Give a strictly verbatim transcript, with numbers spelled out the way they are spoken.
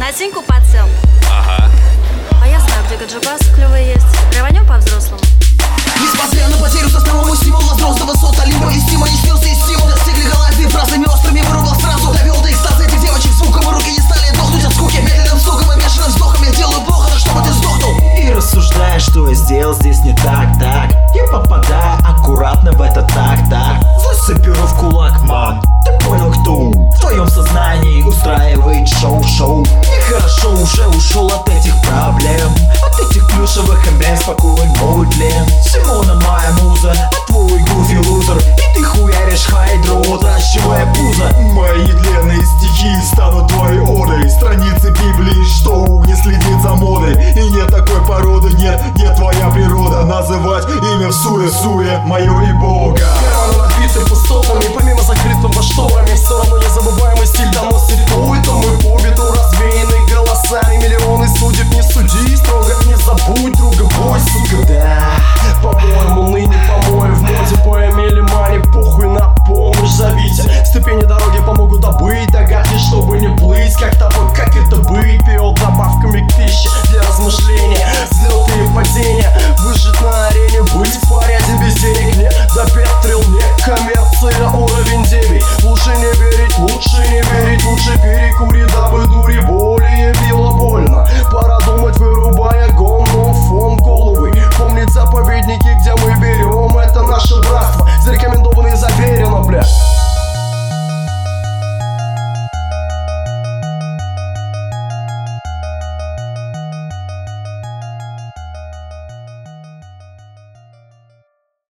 На синьку подсел. Ага. А я знаю, где гаджубас клёвый есть. Рванем по-взрослому. Несмотря на потерю составного стимула, взрост до высот Олимпа вестимо, не снился из стимул. Достигли голландии фразами острыми, вырвал сразу. Довел до экстаза этих девочек звуком, и руки не стали дохнуть от скуки. Медленным стуком и бешеным вздохом я делаю плохо, но чтобы ты сдохнул. И рассуждая, что я сделал здесь не так, так я попадаю аккуратно в этот так, так злость соберу в кулак, ман. Ты понял, кто в твоем сознании устраивает шоу-шоу? Нехорошо, уже ушел от этих проблем, от этих плюшевых эмблем, спокоен мой тлен. Симона моя муза, а твой гуфи лузер. И ты хуяришь хайдро, отращивая пузо. Мои длинные стихи станут твоей одой. Страницы Библии, что не следит за модой. И нет такой породы, нет, нет твоя природа. Называть имя в суе-суе мое и Бога. Карманы набиты пустотами, помимо закрытого шторами. Все равно незабываемый стиль доносит туй-то. Мы по биту развеяны голосами. Миллионы судеб, не суди строго. Не забудь друга, бой, сука. Да, По-моему, ныне помои в моде по Эмили Мани. Похуй на помощь зовите. Ступени дороги помогут добыть догадки, чтобы не плыть как тобой, как это быть. Пьет добавками к пище для размышления. Взлеты и падения, выжить на арене, быть в порядке без денег. Не допетрил, не коммерция, уровень девять. Лучше не верить, лучше не верить, лучше перекури, дабы